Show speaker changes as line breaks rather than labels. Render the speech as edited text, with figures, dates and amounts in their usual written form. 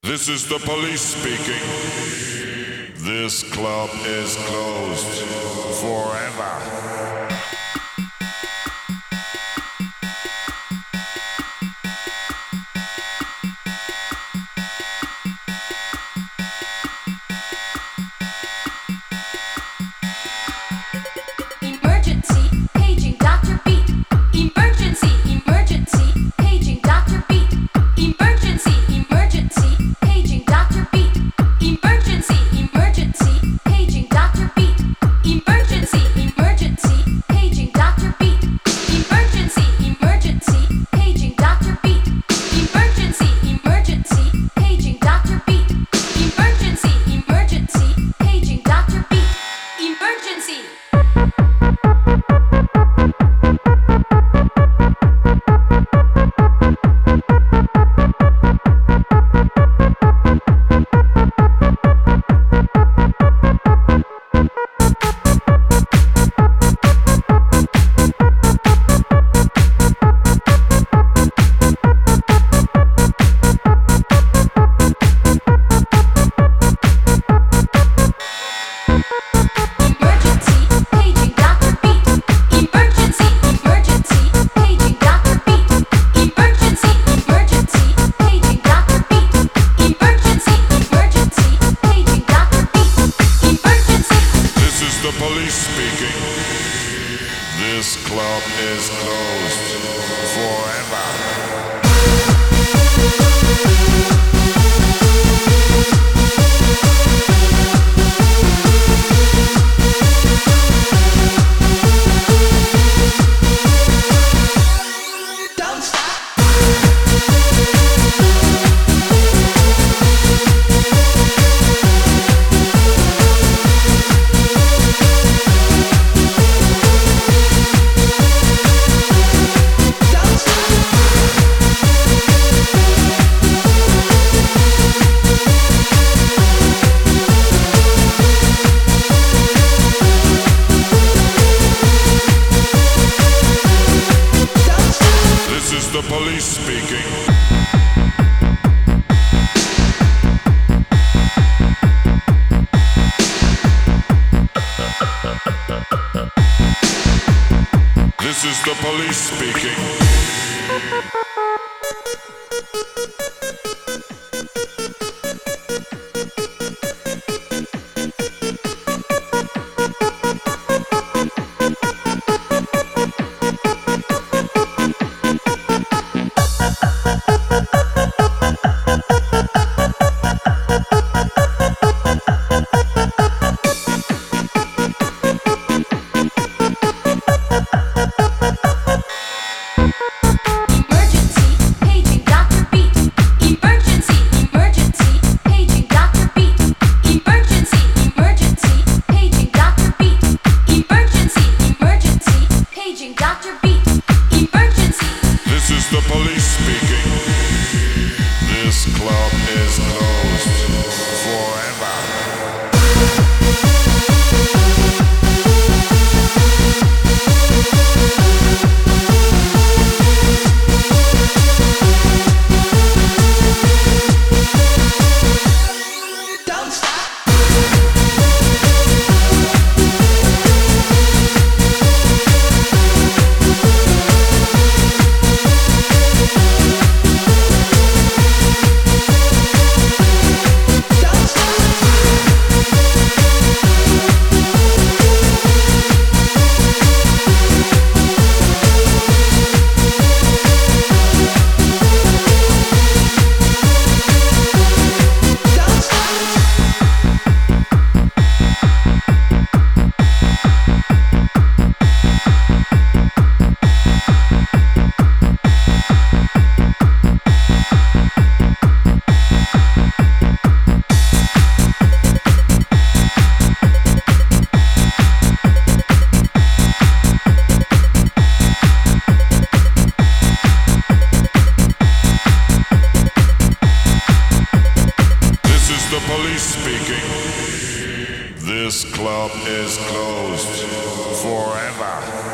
This is the police speaking. This club is closed forever.
Emergency, paging Dr. Beat. Emergency, emergency, paging Dr. Beat. Emergency, emergency, paging Dr. Beat. Emergency, emergency, paging Dr. Beat. Emergency, emergency, paging Dr. Beat. Emergency, emergency, paging Dr. Beat. Emergency, emergency, paging Dr. Beat. Emergency, emergency, paging Dr. Beat. Emergency. Emergency, paging Dr. Beat. Emergency, emergency, paging Dr. Beat. Emergency, emergency, paging Dr. Beat. Emergency, emergency, paging Dr. Beat. Emergency.
This is the police speaking. This club is closed forever.
Don't stop. Don't stop. Don't stop.
This is the police speaking. This is the police speaking.
Emergency, paging Dr. Beat. Emergency, emergency, paging Dr. Beat. Emergency, emergency, paging Dr. Beat. Emergency, emergency, paging Dr. Beat. Emergency.
This is the police speaking. This club is closed forever.
Don't stop. Don't stop. Don't stop.
This is the police speaking. This club is closed forever.